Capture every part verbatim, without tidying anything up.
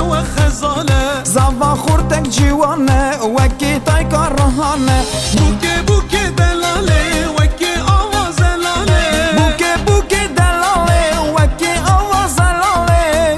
و خزانه زوا خورتک جوانه وکی تای کارهانه بوکه بوکه دلاله وکی آواز لاله بوکه بوکه دلاله وکی آواز لاله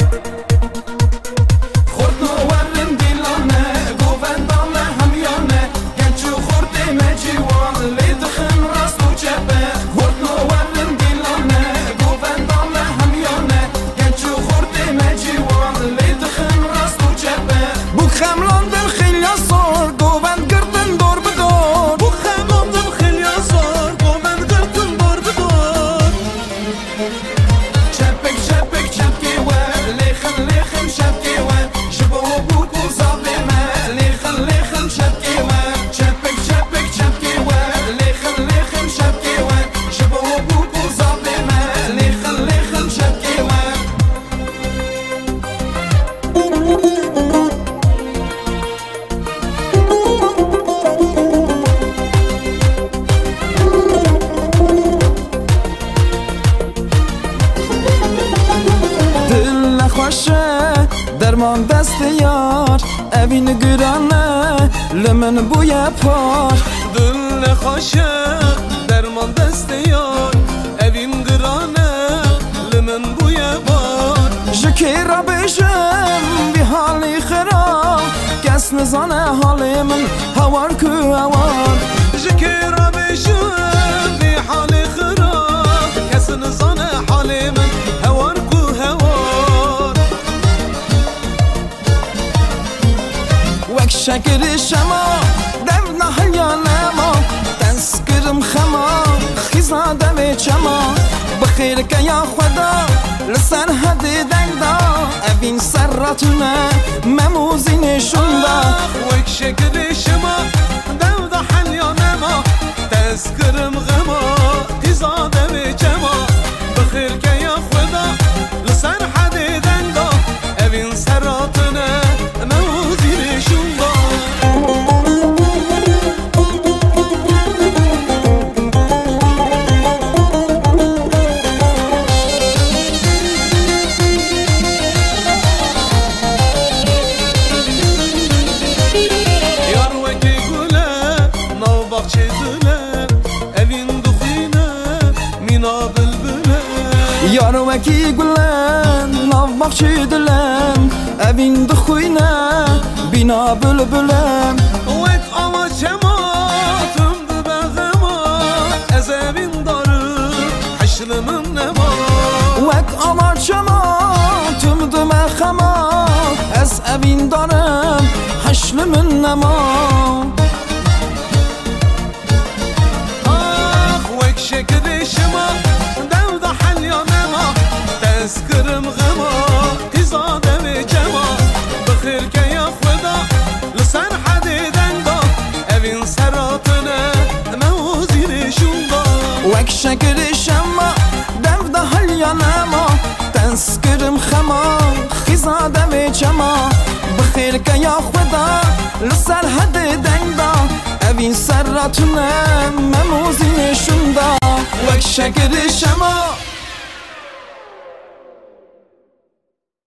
خورد نورن دیلانه گووندانه همیانه گنچو خورده مجیوان لیدخن راست و چپه خورد نورن دیلانه گووندانه همیانه گنچو خورده مجیوان لیدخن راست و چپه بوک خملاندن خیلی سر گووند گردن دور بدور بو خماندم خیلی زار گومن گردن بار بدار چپک چپک چپکی و لیخن لیخن چپکی و جبو بوک و زابمه لیخن لیخن چپکی و چپک چپک چپکی و لیخن لیخن چپکی و جبو بوک و زابمه لیخن لیخن چپکی و دل نخوشه درمان دست یار اوین گرانه لمن بوی پار دل نخواشه درمان دست یار اوین گرانه لمن بوی بار جکی را بشم بی حالی خراب کس نزانه حالی من هوار کو هوار جکی را بشم بی حال خراب کس نزانه حال من هوار کو هوار وک شکر شما دم نهیا نما تنسکرم خما خیزا دم چما بخیر که یا خدا لسر حد دنگ دا اوین سراتونه مموزی نشون دا وک شکر شما دو دا حلیا نما تذکرم غما قیزاده به جما بخیر که یا خدا لسر حد دنگ دا اوین سراتونه موزی نشون دا یار وکی گلن ناو بخشی دلم اوین دخوینه بینا بلبلم وک آما جماعتم دو بغما از اوین دارم حشرمم نما وک آمار چما تم دم خما از اوین دارم حشل من نما آخ وک شکر شما دو دا حلیا نما تذکرم غما قیزاده به جما بخیر که یا خدا لسر حد دنگ دا اوین سراتونه موزی نشون دا وک شکر شما دو ده حل یا نما تنسکرم خما خیزاده به چما بخیر که یا خدا لسر حد دنگ دا اوین سراتونه مموزی نشون دا وک شکر شما